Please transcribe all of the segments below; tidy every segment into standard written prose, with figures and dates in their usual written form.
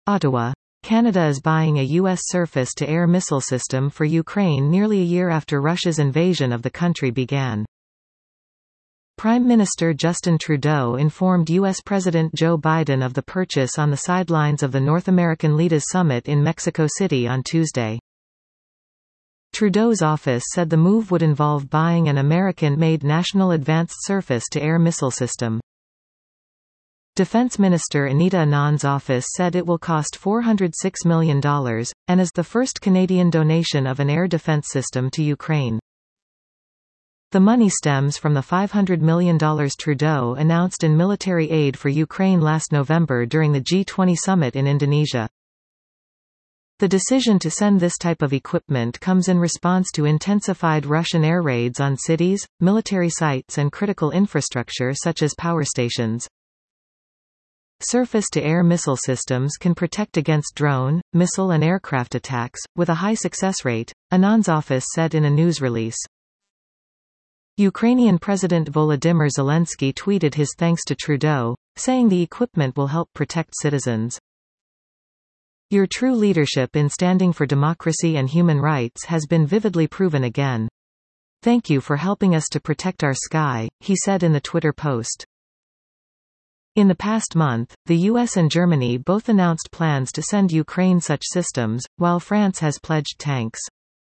Ottawa. Canada is buying a U.S. surface-to-air missile system for Ukraine nearly a year after Russia's invasion of the country began. Prime Minister Justin Trudeau informed U.S. President Joe Biden of the purchase on the sidelines of the North American Leaders Summit in Mexico City on Tuesday. Trudeau's office said the move would involve buying an American-made National Advanced Surface-to-Air Missile System. Defense Minister Anita Anand's office said it will cost $406 million, and is the first Canadian donation of an air defense system to Ukraine. The money stems from the $500 million Trudeau announced in military aid for Ukraine last November during the G20 summit in Indonesia. The decision to send this type of equipment comes in response to intensified Russian air raids on cities, military sites and critical infrastructure such as power stations. Surface-to-air missile systems can protect against drone, missile and aircraft attacks, with a high success rate, Anand's office said in a news release. Ukrainian President Volodymyr Zelensky tweeted his thanks to Trudeau, saying the equipment will help protect citizens. Your true leadership in standing for democracy and human rights has been vividly proven again. Thank you for helping us to protect our sky, he said in the Twitter post. In the past month, the US and Germany both announced plans to send Ukraine such systems, while France has pledged tanks.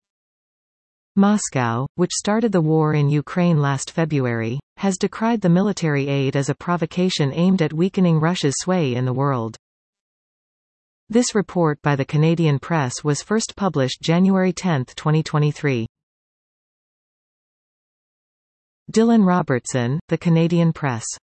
Moscow, which started the war in Ukraine last February, has decried the military aid as a provocation aimed at weakening Russia's sway in the world. This report by the Canadian Press was first published January 10, 2023. Dylan Robertson, The Canadian Press.